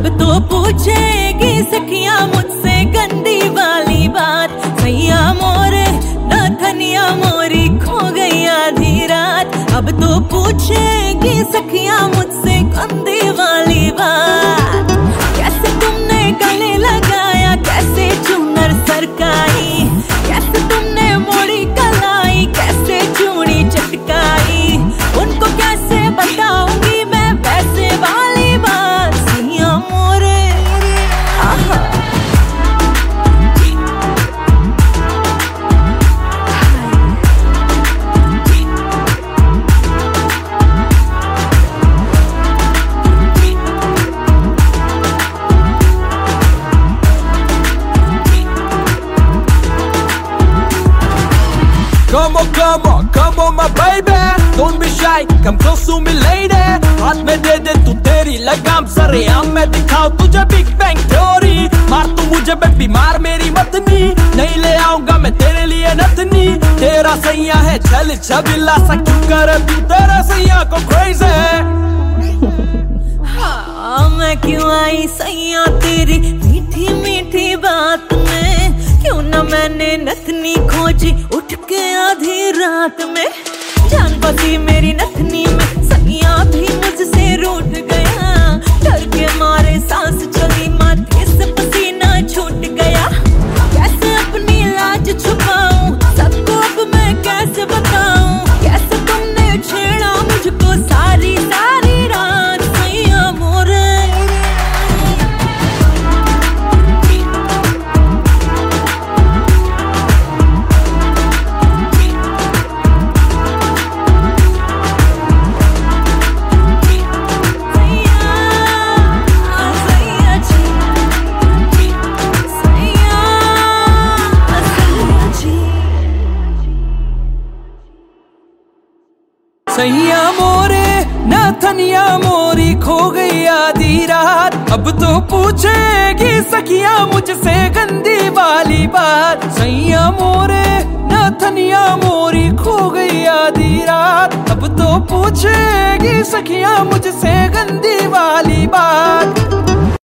अब तो पूछेगी सखियां मुझसे गंदी वाली बात। सैया मोरे नाथनिया मोरी खो गई आधी रात। अब तो पूछेगी सखियां मुझसे गंदी वाली बात। कैसे तुमने गले लगाया, कैसे चूनर सरकाई, कैसे तुमने मोड़ी कलाई, कैसे चूड़ी चटकाई। उनको कैसे बताऊंगी मैं वैसे वाली बात। सैया मोरे Come on my baby, don't be shy, come close to me lady। हाथ में दे दे तू तेरी लगाम, सरेआम मैं दिखाऊं तुझे बिग बैंग थ्योरी। मार तू मुझे बेबी मार मेरी मतनी, नहीं ले आऊंगा मैं तेरे लिए नथनी। तेरा सैया है चल छबिला सा, क्यों कर तू तेरा सैया को क्रेज़ी। हाँ मैं क्यों आई सैया तेरी मीठी मीठी बात में। क्यों ना मैंने नथनी खोजी उठ के आधी रात में। जान बसी मेरी नथनी में, सैया भी मुझसे रूठ गया। डर के मारे सांस चली माथे से पसीना छूट गया। कैसे अपनी लाज छुपाऊं, सबको अब मैं कैसे बताऊं। कैसे तुमने छेड़ा मुझको सारी सारी रात। सैया मोरे सैया मोरे नाथनिया मोरी खो गई आधी रात। अब तो पूछेगी सखियां मुझसे गंदी वाली बात। सैया मोरे नाथनिया मोरी खो गई आधी रात। अब तो पूछेगी सखियां मुझसे गंदी वाली बात।